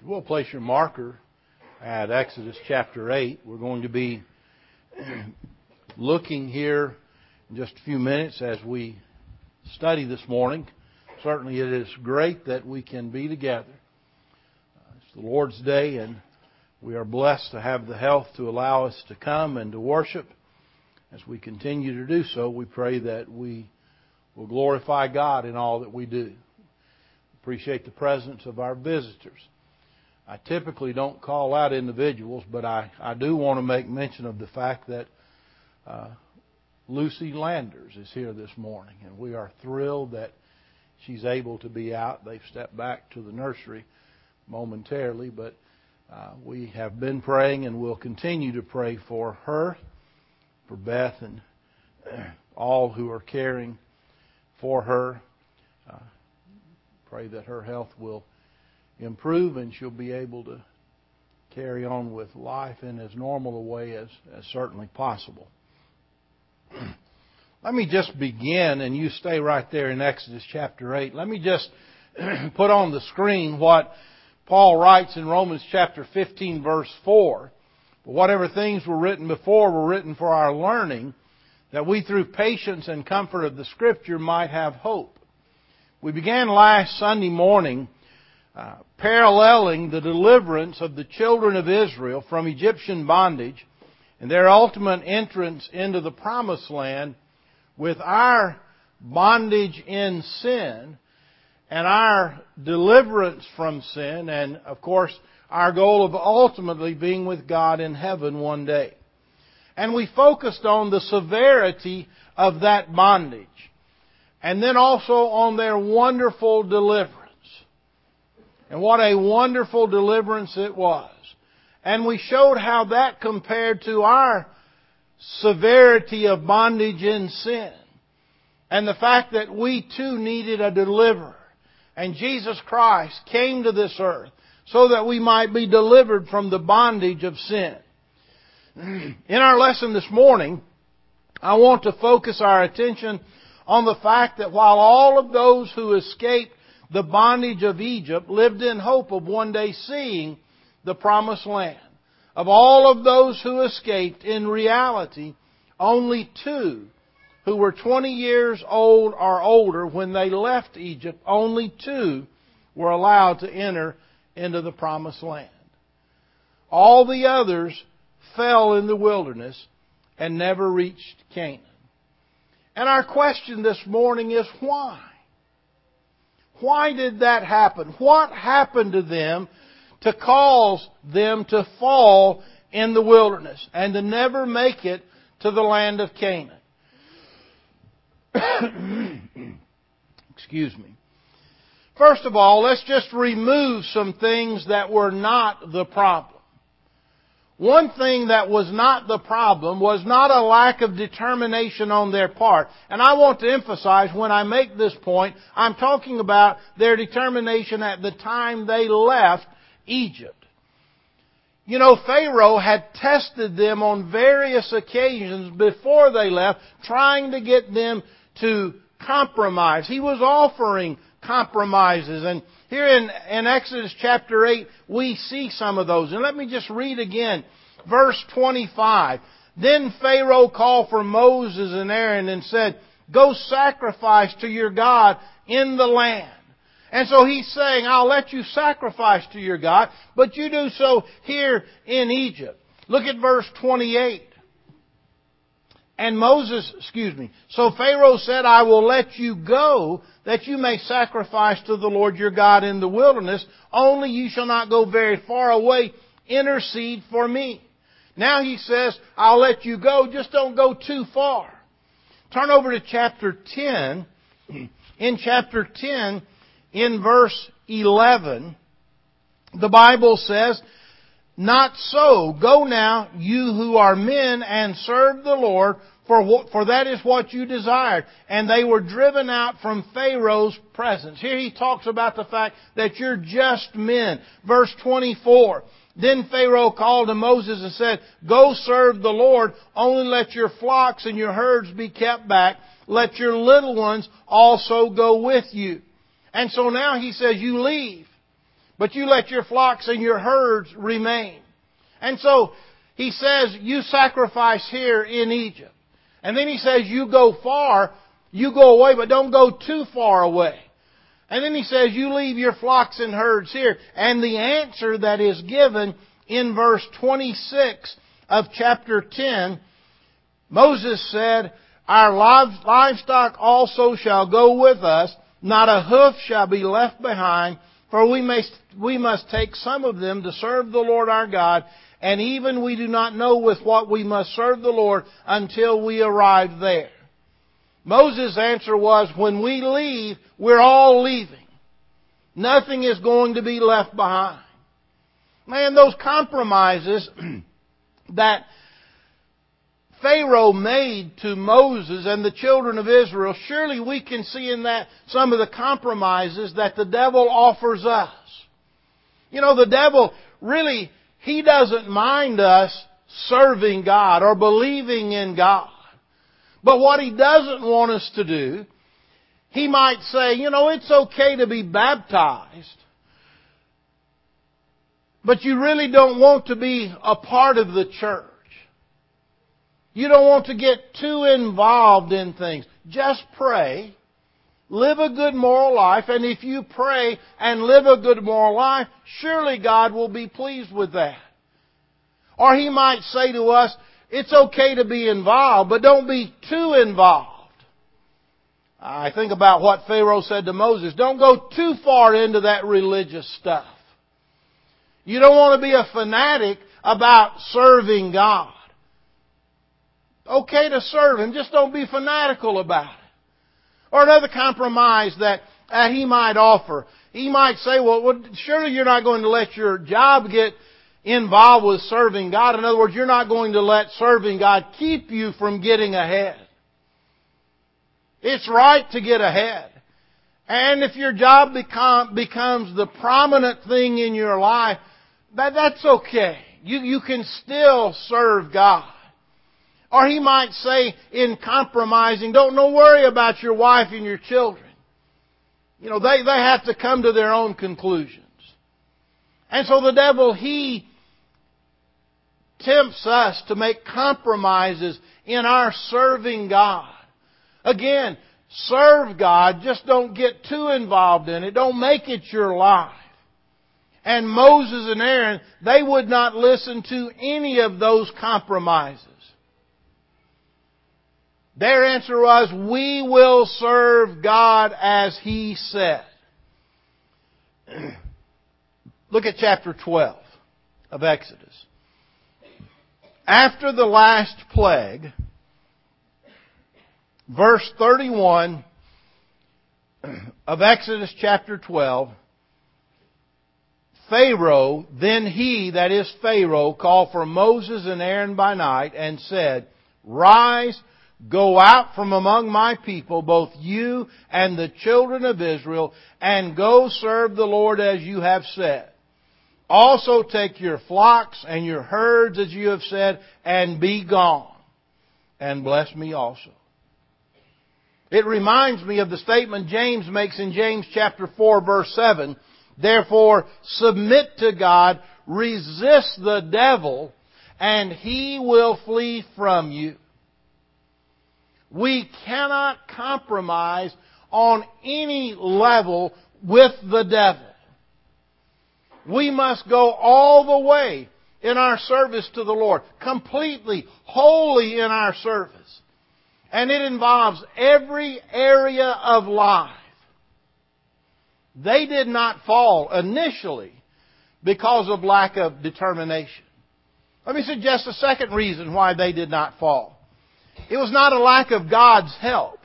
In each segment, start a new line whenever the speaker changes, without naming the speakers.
We'll place your marker at Exodus chapter 8. We're going to be looking here in just a few minutes as we study this morning. Certainly it is great that we can be together. It's the Lord's Day, and we are blessed to have the health to allow us to come and to worship. As we continue to do so, we pray that we will glorify God in all that we do. Appreciate the presence of our visitors. I typically don't call out individuals, but I do want to make mention of the fact that Lucy Landers is here this morning, and we are thrilled that she's able to be out. They've stepped back to the nursery momentarily, but we have been praying and will continue to pray for her, for Beth, and all who are caring for her. Pray that her health will improve and she'll be able to carry on with life in as normal a way as certainly possible. Let me just begin, and you stay right there in Exodus chapter 8. Let me just put on the screen what Paul writes in Romans chapter 15 verse 4. But whatever things were written before were written for our learning, that we through patience and comfort of the Scripture might have hope. We began last Sunday morning paralleling the deliverance of the children of Israel from Egyptian bondage and their ultimate entrance into the Promised Land with our bondage in sin and our deliverance from sin, and of course our goal of ultimately being with God in heaven one day. And we focused on the severity of that bondage, and then also on their wonderful deliverance. And what a wonderful deliverance it was. And we showed how that compared to our severity of bondage in sin. And the fact that we too needed a deliverer. And Jesus Christ came to this earth so that we might be delivered from the bondage of sin. In our lesson this morning, I want to focus our attention on the fact that while all of those who escaped the bondage of Egypt lived in hope of one day seeing the Promised Land, of all of those who escaped, in reality, only two who were 20 years old or older when they left Egypt, only two were allowed to enter into the Promised Land. All the others fell in the wilderness and never reached Canaan. And our question this morning is why? Why did that happen? What happened to them to cause them to fall in the wilderness and to never make it to the land of Canaan? Excuse me. First of all, let's just remove some things that were not the problem. One thing that was not the problem was not a lack of determination on their part. And I want to emphasize when I make this point, I'm talking about their determination at the time they left Egypt. You know, Pharaoh had tested them on various occasions before they left, trying to get them to compromise. He was offering compromises. And here in Exodus chapter 8, we see some of those. And let me just read again, verse 25. Then Pharaoh called for Moses and Aaron and said, "Go sacrifice to your God in the land." And so he's saying, I'll let you sacrifice to your God, but you do so here in Egypt. Look at verse 28. So Pharaoh said, "I will let you go, that you may sacrifice to the Lord your God in the wilderness. Only you shall not go very far away. Intercede for me." Now he says, I'll let you go, just don't go too far. Turn over to chapter 10. In chapter 10, in verse 11, the Bible says, "Not so. Go now, you who are men, and serve the Lord, for that is what you desired." And they were driven out from Pharaoh's presence. Here he talks about the fact that you're just men. Verse 24. Then Pharaoh called to Moses and said, "Go serve the Lord, only let your flocks and your herds be kept back. Let your little ones also go with you." And so now he says, you leave. but you let your flocks and your herds remain. And so He says, you sacrifice here in Egypt. And then He says, you go far, you go away, but don't go too far away. And then He says, you leave your flocks and herds here. And the answer that is given in verse 26 of chapter 10, Moses said, our livestock also shall go with us, not a hoof shall be left behind, for we must take some of them to serve the Lord our God, and even we do not know with what we must serve the Lord until we arrive there. Moses' answer was, when we leave, we're all leaving. Nothing is going to be left behind. Man, those compromises that Pharaoh made to Moses and the children of Israel, surely we can see in that some of the compromises that the devil offers us. You know, the devil really, he doesn't mind us serving God or believing in God. But what he doesn't want us to do, he might say, you know, it's okay to be baptized, but you really don't want to be a part of the church. You don't want to get too involved in things. Just pray. Live a good moral life. And if you pray and live a good moral life, surely God will be pleased with that. Or He might say to us, it's okay to be involved, but don't be too involved. I think about what Pharaoh said to Moses. Don't go too far into that religious stuff. You don't want to be a fanatic about serving God. Okay to serve Him, just don't be fanatical about it. Or another compromise that he might offer. He might say, well, surely you're not going to let your job get involved with serving God. In other words, you're not going to let serving God keep you from getting ahead. It's right to get ahead. And if your job becomes the prominent thing in your life, that's okay. You can still serve God. Or he might say in compromising, don't worry about your wife and your children. You know, they have to come to their own conclusions. And so the devil, he tempts us to make compromises in our serving God. Again, serve God, just don't get too involved in it. Don't make it your life. And Moses and Aaron, they would not listen to any of those compromises. Their answer was, we will serve God as He said. Look at chapter 12 of Exodus. After the last plague, verse 31 of Exodus chapter 12, Pharaoh, then he, that is Pharaoh, called for Moses and Aaron by night and said, rise, go out from among my people, both you and the children of Israel, and go serve the Lord as you have said. Also take your flocks and your herds as you have said, and be gone, and bless me also. It reminds me of the statement James makes in James chapter 4 verse 7. Therefore, submit to God, resist the devil, and he will flee from you. We cannot compromise on any level with the devil. We must go all the way in our service to the Lord, completely, wholly in our service. And it involves every area of life. They did not fall initially because of lack of determination. Let me suggest a second reason why they did not fall. It was not a lack of God's help.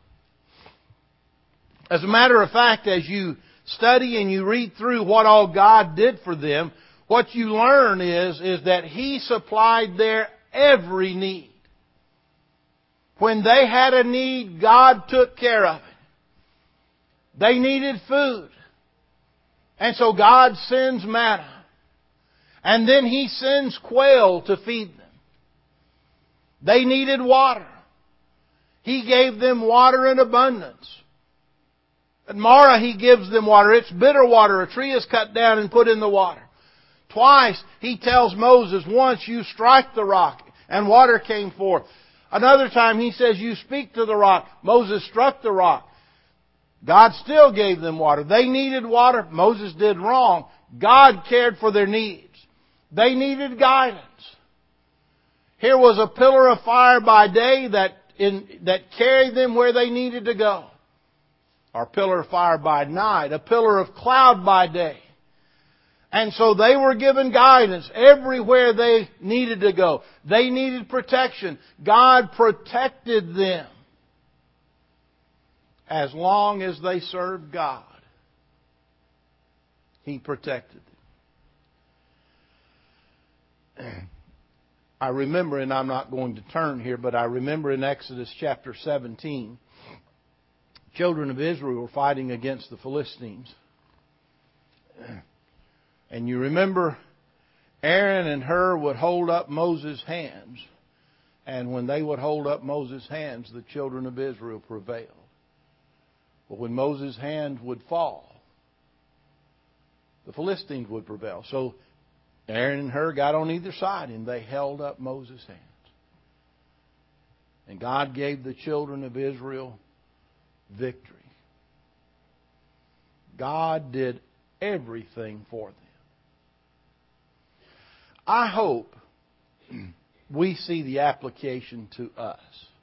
As a matter of fact, as you study and you read through what all God did for them, what you learn is that He supplied their every need. When they had a need, God took care of it. They needed food. And so God sends manna. And then He sends quail to feed them. They needed water. He gave them water in abundance. At Marah He gives them water. It's bitter water. A tree is cut down and put in the water. Twice He tells Moses, once you strike the rock and water came forth. Another time He says, you speak to the rock. Moses struck the rock. God still gave them water. They needed water. Moses did wrong. God cared for their needs. They needed guidance. Here was a pillar of fire by day that carried them where they needed to go. Or pillar of fire by night. A pillar of cloud by day. And so they were given guidance everywhere they needed to go. They needed protection. God protected them as long as they served God. He protected them. I remember, and I'm not going to turn here, but I remember in Exodus chapter 17, children of Israel were fighting against the Philistines. And you remember Aaron and Hur would hold up Moses' hands. And when they would hold up Moses' hands, the children of Israel prevailed. But when Moses' hand would fall, the Philistines would prevail. So Aaron and Hur got on either side and they held up Moses' hands. And God gave the children of Israel victory. God did everything for them. I hope we see the application to us.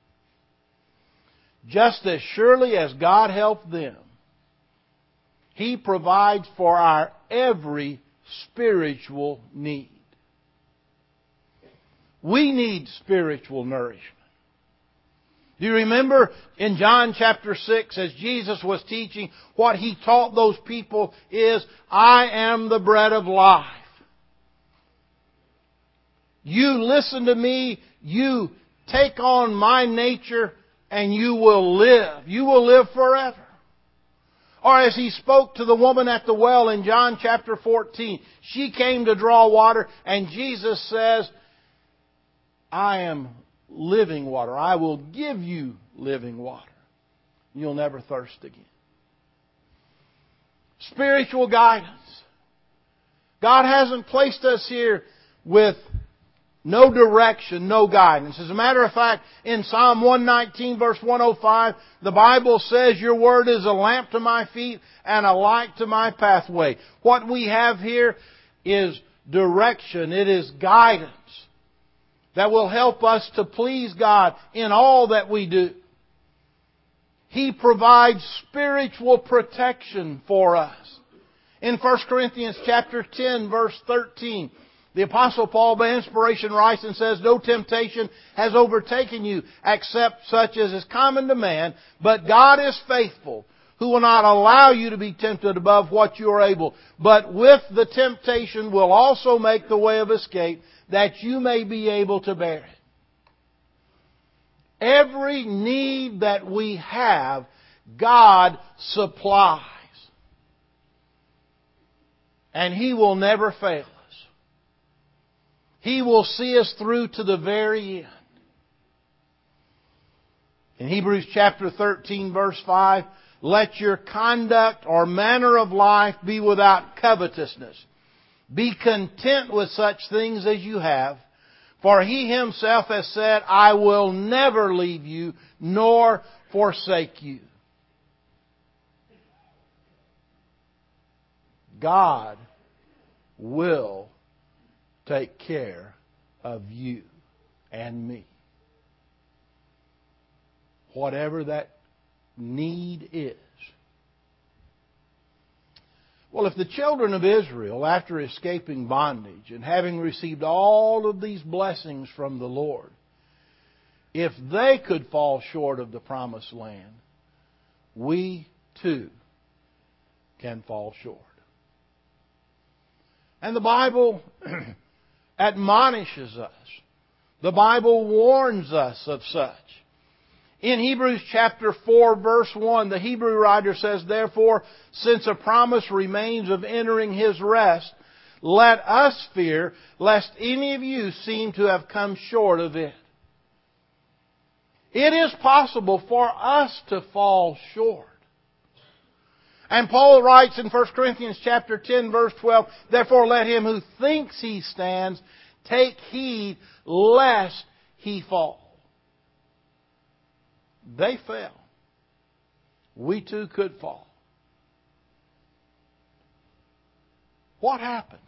Just as surely as God helped them, He provides for our every spiritual need. We need spiritual nourishment. Do you remember in John chapter 6, as Jesus was teaching, what He taught those people is, I am the bread of life. You listen to me, you take on my nature, and you will live. You will live forever. Or as He spoke to the woman at the well in John chapter 14, she came to draw water, and Jesus says, I am living water. I will give you living water. You'll never thirst again. Spiritual guidance. God hasn't placed us here with no direction, no guidance. As a matter of fact, in Psalm 119 verse 105, the Bible says, your word is a lamp to my feet and a light to my pathway. What we have here is direction. It is guidance that will help us to please God in all that we do. He provides spiritual protection for us. In 1 Corinthians chapter 10 verse 13, the Apostle Paul, by inspiration, writes and says, no temptation has overtaken you except such as is common to man, but God is faithful, who will not allow you to be tempted above what you are able, but with the temptation will also make the way of escape, that you may be able to bear it. Every need that we have, God supplies. And He will never fail us. He will see us through to the very end. In Hebrews chapter 13 verse 5, let your conduct or manner of life be without covetousness. Be content with such things as you have, for He Himself has said, I will never leave you nor forsake you. God will take care of you and me. Whatever that need is. Well, if the children of Israel, after escaping bondage and having received all of these blessings from the Lord, if they could fall short of the promised land, we too can fall short. And the Bible admonishes us. The Bible warns us of such. In Hebrews chapter 4 verse 1, the Hebrew writer says, therefore, since a promise remains of entering His rest, let us fear lest any of you seem to have come short of it. It is possible for us to fall short. And Paul writes in 1 Corinthians chapter 10, verse 12, therefore let him who thinks he stands take heed lest he fall. They fell. We too could fall. What happened?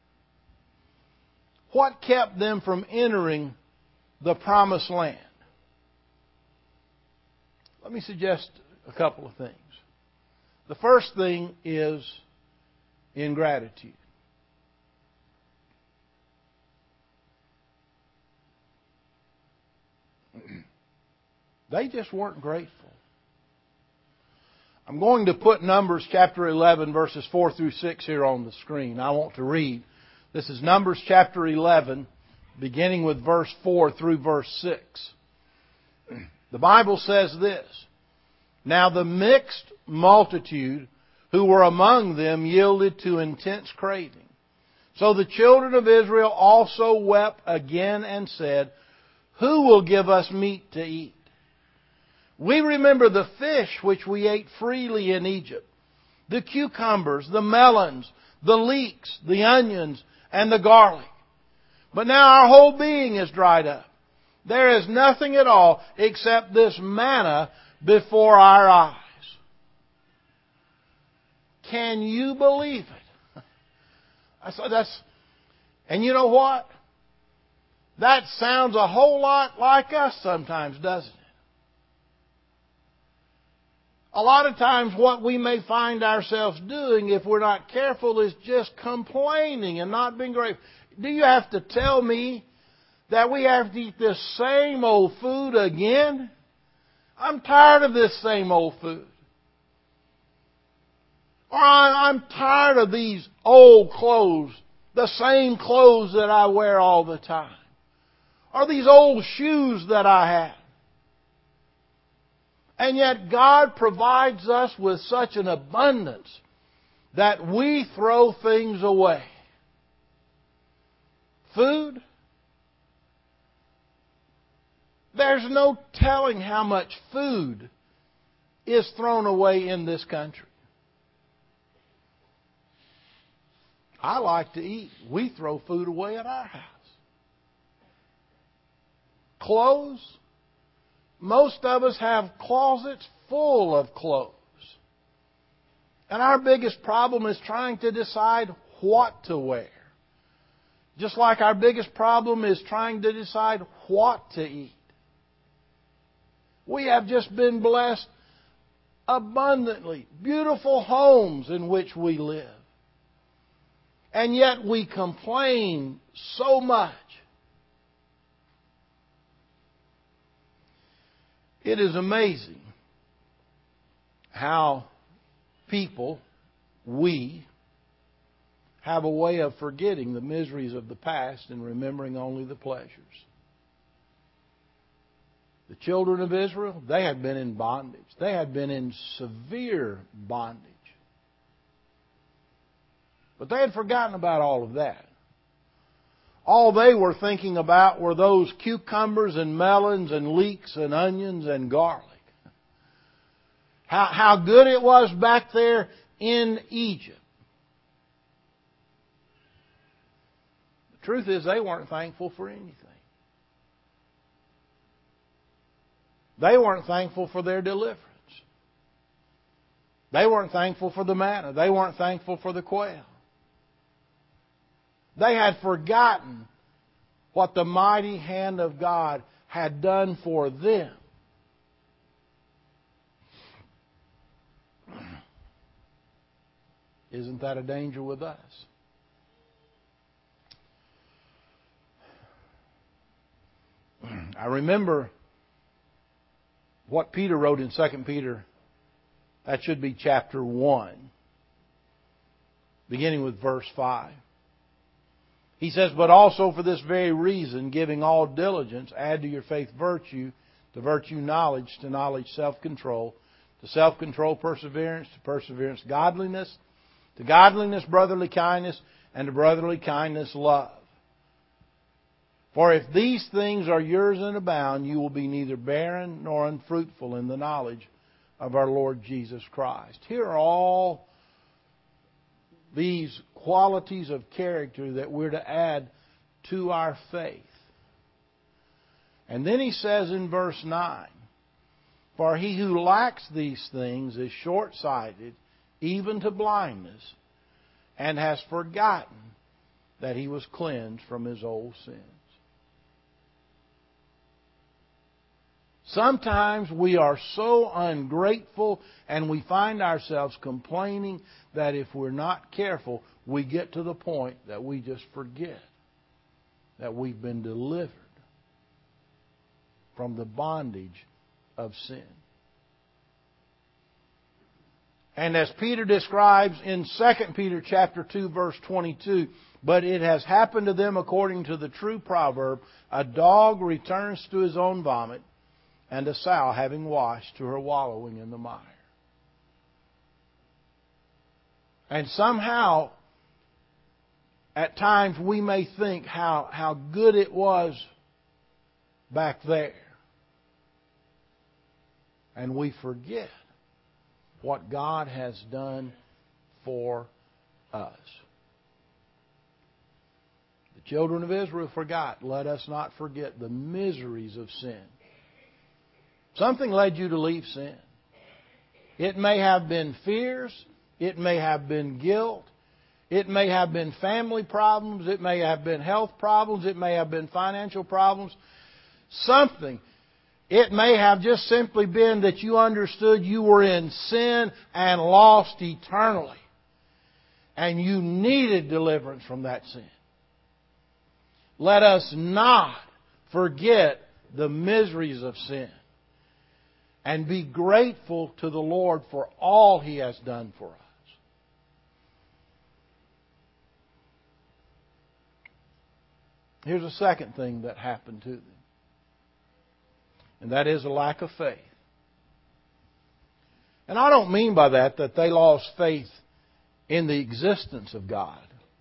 What kept them from entering the promised land? Let me suggest a couple of things. The first thing is ingratitude. They just weren't grateful. I'm going to put Numbers chapter 11 verses 4 through 6 here on the screen. I want to read. This is Numbers chapter 11, beginning with verse 4 through verse 6. The Bible says this, now the mixed multitude who were among them yielded to intense craving. So the children of Israel also wept again and said, who will give us meat to eat? We remember the fish which we ate freely in Egypt, the cucumbers, the melons, the leeks, the onions, and the garlic. But now our whole being is dried up. There is nothing at all except this manna before our eyes. Can you believe it? And you know what? That sounds a whole lot like us sometimes, doesn't it? A lot of times what we may find ourselves doing, if we're not careful, is just complaining and not being grateful. Do you have to tell me that we have to eat this same old food again? I'm tired of this same old food. Or I'm tired of these old clothes, the same clothes that I wear all the time. Or these old shoes that I have. And yet God provides us with such an abundance that we throw things away. Food. There's no telling how much food is thrown away in this country. I like to eat. We throw food away at our house. Clothes. Most of us have closets full of clothes. And our biggest problem is trying to decide what to wear. Just like our biggest problem is trying to decide what to eat. We have just been blessed abundantly. Beautiful homes in which we live. And yet we complain so much. It is amazing how people, we, have a way of forgetting the miseries of the past and remembering only the pleasures. The children of Israel, they had been in bondage. They had been in severe bondage. But they had forgotten about all of that. All they were thinking about were those cucumbers and melons and leeks and onions and garlic. How good it was back there in Egypt. The truth is they weren't thankful for anything. They weren't thankful for their deliverance. They weren't thankful for the manna. They weren't thankful for the quail. They had forgotten what the mighty hand of God had done for them. Isn't that a danger with us? I remember what Peter wrote in 2 Peter. That should be chapter 1, beginning with verse 5. He says, but also for this very reason, giving all diligence, add to your faith virtue, to virtue knowledge, to knowledge self-control, to self-control perseverance, to perseverance godliness, to godliness brotherly kindness, and to brotherly kindness love. For if these things are yours and abound, you will be neither barren nor unfruitful in the knowledge of our Lord Jesus Christ. Here are all these qualities of character that we're to add to our faith. And then he says in verse 9, "For he who lacks these things is short-sighted, even to blindness, and has forgotten that he was cleansed from his old sins." Sometimes we are so ungrateful and we find ourselves complaining that if we're not careful, we get to the point that we just forget that we've been delivered from the bondage of sin. And as Peter describes in 2 Peter chapter 2 verse 22, "But it has happened to them according to the true proverb, a dog returns to his own vomit, and a sow having washed to her wallowing in the mire." And somehow, at times we may think how good it was back there. And we forget what God has done for us. The children of Israel forgot. Let us not forget the miseries of sin. Something led you to leave sin. It may have been fears. It may have been guilt. It may have been family problems. It may have been health problems. It may have been financial problems. Something. It may have just simply been that you understood you were in sin and lost eternally. And you needed deliverance from that sin. Let us not forget the miseries of sin. And be grateful to the Lord for all He has done for us. Here's a second thing that happened to them. And that is a lack of faith. And I don't mean by that they lost faith in the existence of God.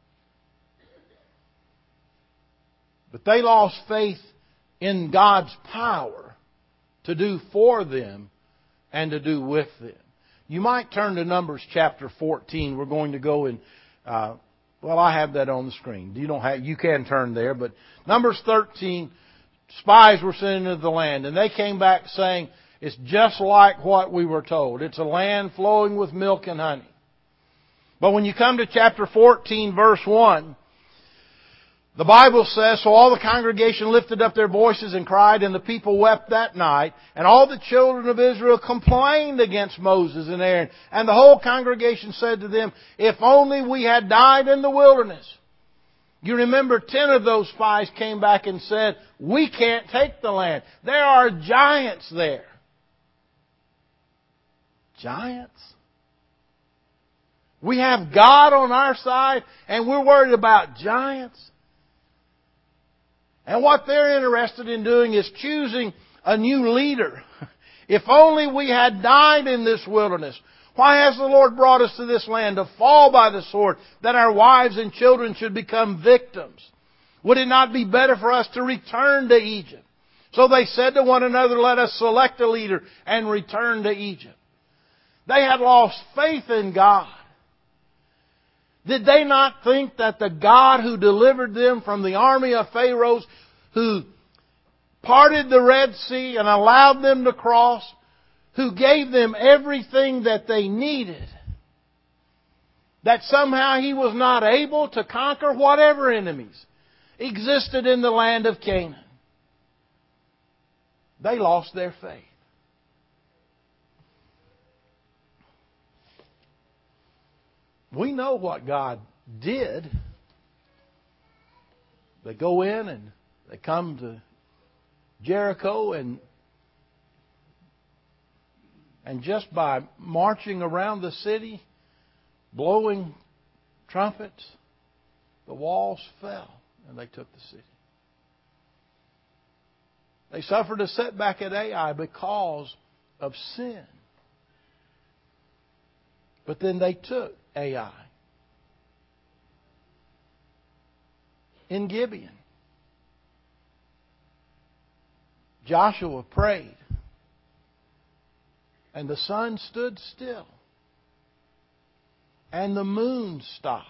But they lost faith in God's power to do for them and to do with them. You might turn to Numbers chapter 14. We're going to go in... I have that on the screen. You can turn there, but Numbers 13, spies were sent into the land, and they came back saying, "It's just like what we were told. It's a land flowing with milk and honey." But when you come to chapter 14, verse 1, the Bible says, "So all the congregation lifted up their voices and cried, and the people wept that night. And all the children of Israel complained against Moses and Aaron. And the whole congregation said to them, 'If only we had died in the wilderness.'" You remember 10 of those spies came back and said, "We can't take the land. There are giants there." Giants? We have God on our side and we're worried about giants? And what they're interested in doing is choosing a new leader. If only we had died in this wilderness. Why has the Lord brought us to this land to fall by the sword, that our wives and children should become victims? Would it not be better for us to return to Egypt? So they said to one another, "Let us select a leader and return to Egypt." They had lost faith in God. Did they not think that the God who delivered them from the army of Pharaohs, who parted the Red Sea and allowed them to cross, who gave them everything that they needed, that somehow He was not able to conquer whatever enemies existed in the land of Canaan? They lost their faith. We know what God did. They go in and they come to Jericho, and just by marching around the city, blowing trumpets, the walls fell and they took the city. They suffered a setback at Ai because of sin. But then they took Ai. In Gibeon, Joshua prayed. And the sun stood still. And the moon stopped.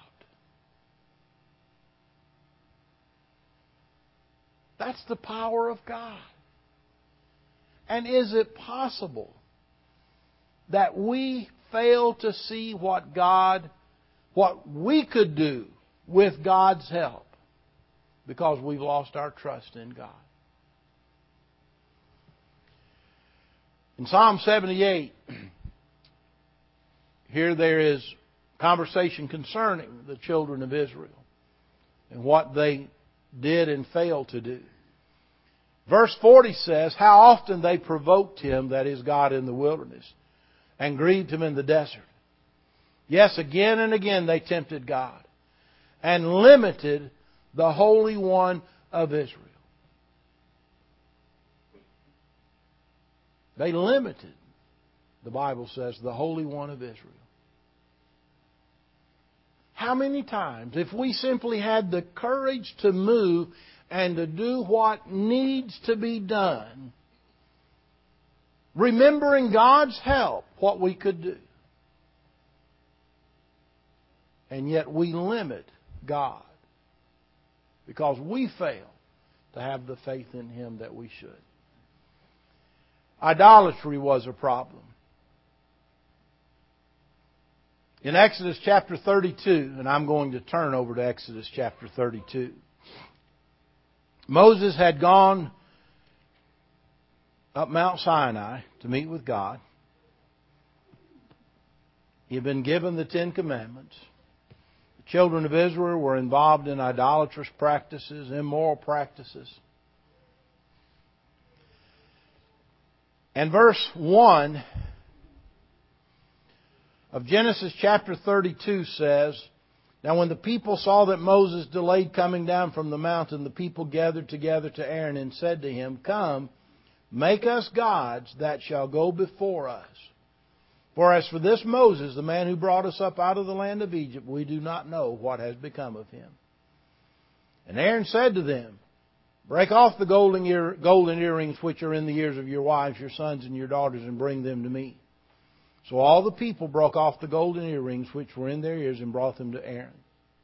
That's the power of God. And is it possible that we fail to see what we could do with God's help because we've lost our trust in God? In Psalm 78, here there is conversation concerning the children of Israel and what they did and failed to do. Verse 40 says, how often they provoked Him, that is God, in the wilderness, and grieved Him in the desert. Yes, again and again they tempted God and limited the Holy One of Israel. They limited, the Bible says, the Holy One of Israel. How many times, if we simply had the courage to move and to do what needs to be done, remembering God's help, what we could do, and yet we limit God because we fail to have the faith in Him that we should. Idolatry was a problem. In Exodus chapter 32, and I'm going to turn over to Exodus chapter 32, Moses had gone up Mount Sinai to meet with God. He had been given the Ten Commandments. The children of Israel were involved in idolatrous practices, immoral practices. And verse 1 of Genesis chapter 32 says, now when the people saw that Moses delayed coming down from the mountain, the people gathered together to Aaron and said to him, come, make us gods that shall go before us. For as for this Moses, the man who brought us up out of the land of Egypt, we do not know what has become of him. And Aaron said to them, break off the golden earrings which are in the ears of your wives, your sons, and your daughters, and bring them to me. So all the people broke off the golden earrings which were in their ears and brought them to Aaron.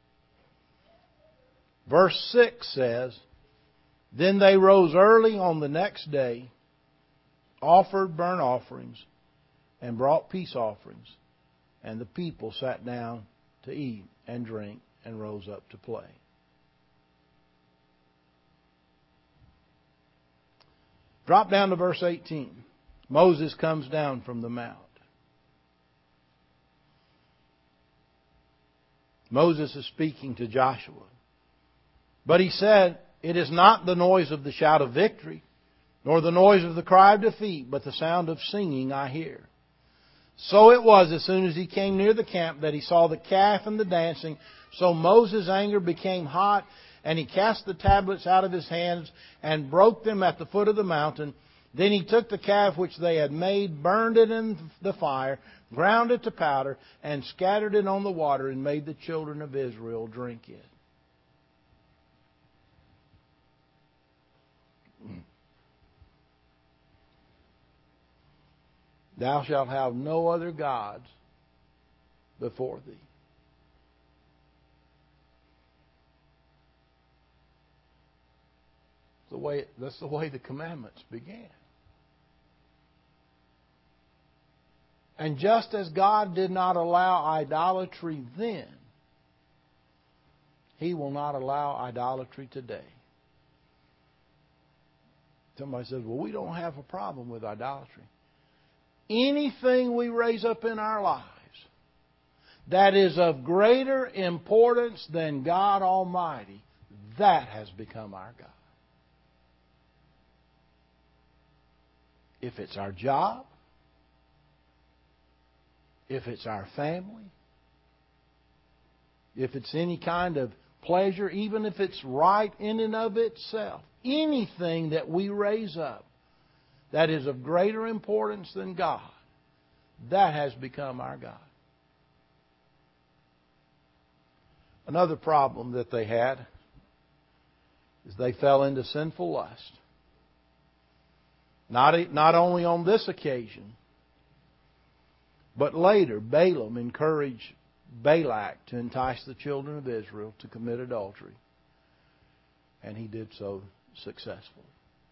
Verse 6 says, then they rose early on the next day, offered burnt offerings, and brought peace offerings. And the people sat down to eat and drink and rose up to play. Drop down to verse 18. Moses comes down from the mount. Moses is speaking to Joshua. But he said, it is not the noise of the shout of victory, nor the noise of the cry of defeat, but the sound of singing I hear. So it was as soon as he came near the camp that he saw the calf and the dancing. So Moses' anger became hot, and he cast the tablets out of his hands and broke them at the foot of the mountain. Then he took the calf which they had made, burned it in the fire, ground it to powder, and scattered it on the water, and made the children of Israel drink it. Thou shalt have no other gods before thee. That's the way the commandments began. And just as God did not allow idolatry then, He will not allow idolatry today. Somebody says, well, we don't have a problem with idolatry. Anything we raise up in our lives that is of greater importance than God Almighty, that has become our God. If it's our job, if it's our family, if it's any kind of pleasure, even if it's right in and of itself, anything that we raise up that is of greater importance than God, that has become our God. Another problem that they had is they fell into sinful lust. Not only on this occasion, But later, Balaam encouraged Balak to entice the children of Israel to commit adultery. And he did so successfully.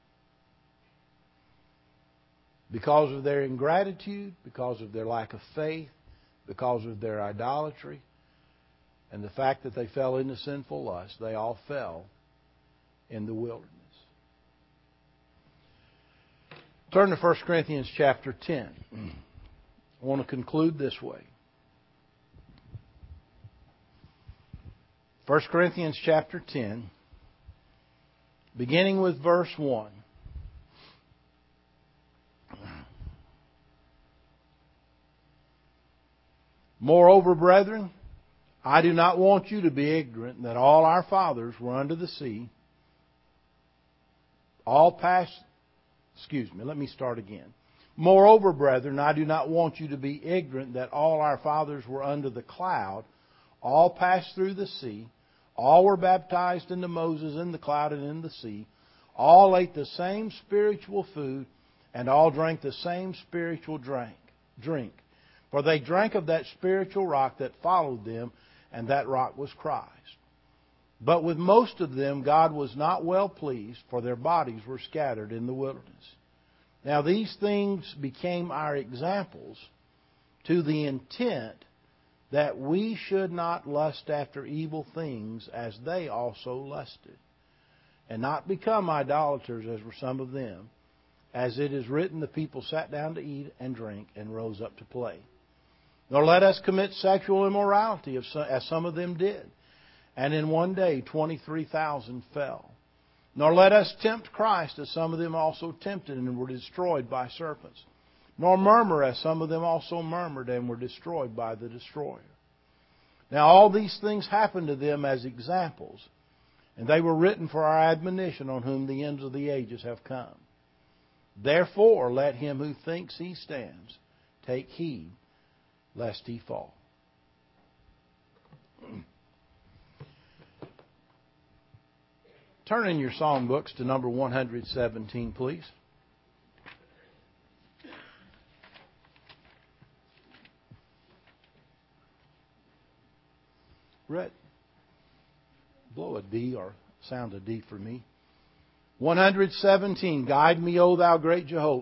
Because of their ingratitude, because of their lack of faith, because of their idolatry, and the fact that they fell into sinful lust, they all fell in the wilderness. Turn to 1 Corinthians chapter 10. I want to conclude this way. 1 Corinthians chapter 10, beginning with verse 1. Moreover, brethren, I do not want you to be ignorant that all our fathers were under the sea. Moreover, brethren, I do not want you to be ignorant that all our fathers were under the cloud, all passed through the sea, all were baptized into Moses in the cloud and in the sea, all ate the same spiritual food, and all drank the same spiritual drink. For they drank of that spiritual rock that followed them, and that rock was Christ. But with most of them God was not well pleased, for their bodies were scattered in the wilderness. Now these things became our examples, to the intent that we should not lust after evil things as they also lusted, and not become idolaters as were some of them. As it is written, the people sat down to eat and drink and rose up to play. Nor let us commit sexual immorality as some of them did, and in one day 23,000 fell. Nor let us tempt Christ as some of them also tempted and were destroyed by serpents. Nor murmur as some of them also murmured and were destroyed by the destroyer. Now all these things happened to them as examples, and they were written for our admonition, on whom the ends of the ages have come. Therefore let him who thinks he stands take heed lest he fall. Turn in your songbooks to number 117, please. Brett, blow a D or sound a D for me. 117. Guide me, O thou great Jehovah.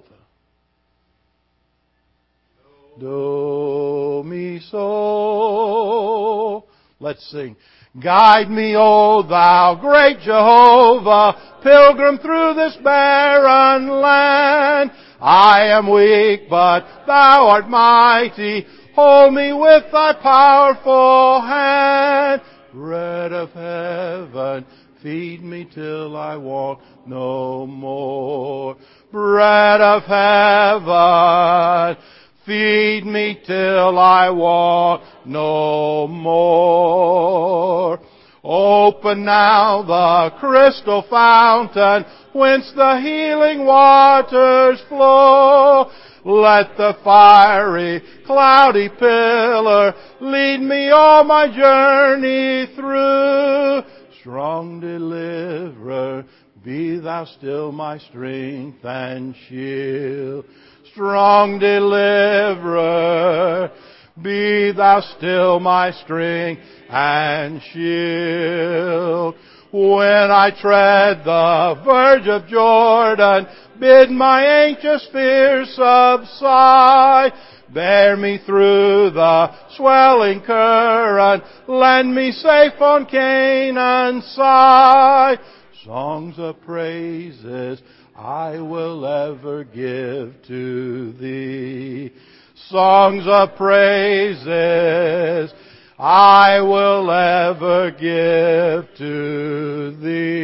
Do me so. Let's sing. Guide me, O thou great Jehovah, pilgrim through this barren land. I am weak, but thou art mighty. Hold me with thy powerful hand. Bread of heaven, feed me till I want no more. Bread of heaven, feed me till I want no more. Open now the crystal fountain whence the healing waters flow. Let the fiery, cloudy pillar lead me all my journey through. Strong deliverer, be thou still my strength and shield. Strong deliverer, be thou still my strength and shield. When I tread the verge of Jordan, bid my anxious fears subside. Bear me through the swelling current, land me safe on Canaan's side. Songs of praises I will ever give to Thee. Songs of praises I will ever give to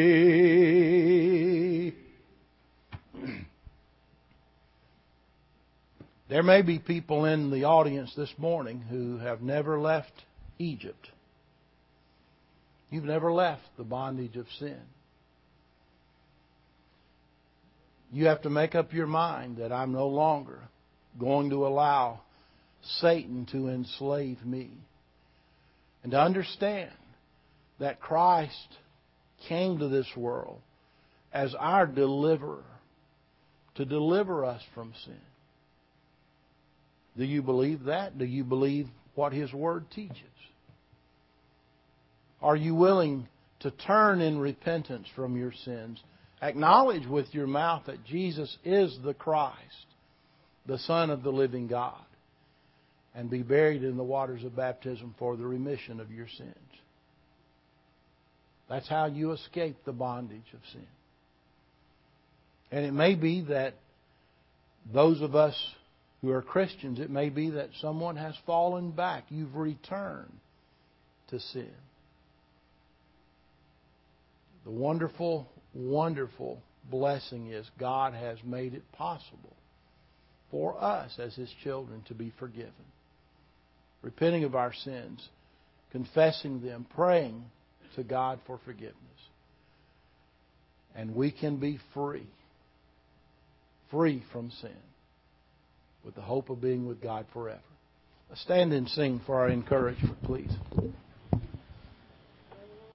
Thee. There may be people in the audience this morning who have never left Egypt. You've never left the bondage of sin. You have to make up your mind that I'm no longer going to allow Satan to enslave me. And to understand that Christ came to this world as our deliverer, to deliver us from sin. Do you believe that? Do you believe what His Word teaches? Are you willing to turn in repentance from your sins? Acknowledge with your mouth that Jesus is the Christ, the Son of the living God, and be buried in the waters of baptism for the remission of your sins. That's how you escape the bondage of sin. And it may be that those of us who are Christians, it may be that someone has fallen back. You've returned to sin. The wonderful, wonderful blessing is God has made it possible for us as His children to be forgiven. Repenting of our sins, confessing them, praying to God for forgiveness. And we can be free from sin, with the hope of being with God forever. Let's stand and sing for our encouragement, please.